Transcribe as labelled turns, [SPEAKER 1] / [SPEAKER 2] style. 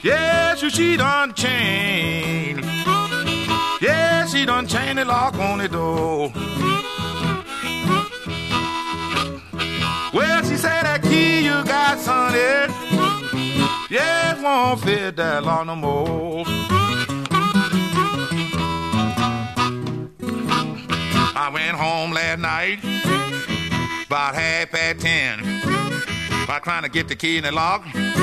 [SPEAKER 1] Yeah, she done changed. Yeah, she done changed the lock on the door. Well, she said that key you got, sonny, yeah, it won't fit that lock no more. I went home last night about 10:30, by trying to get the key in the lock.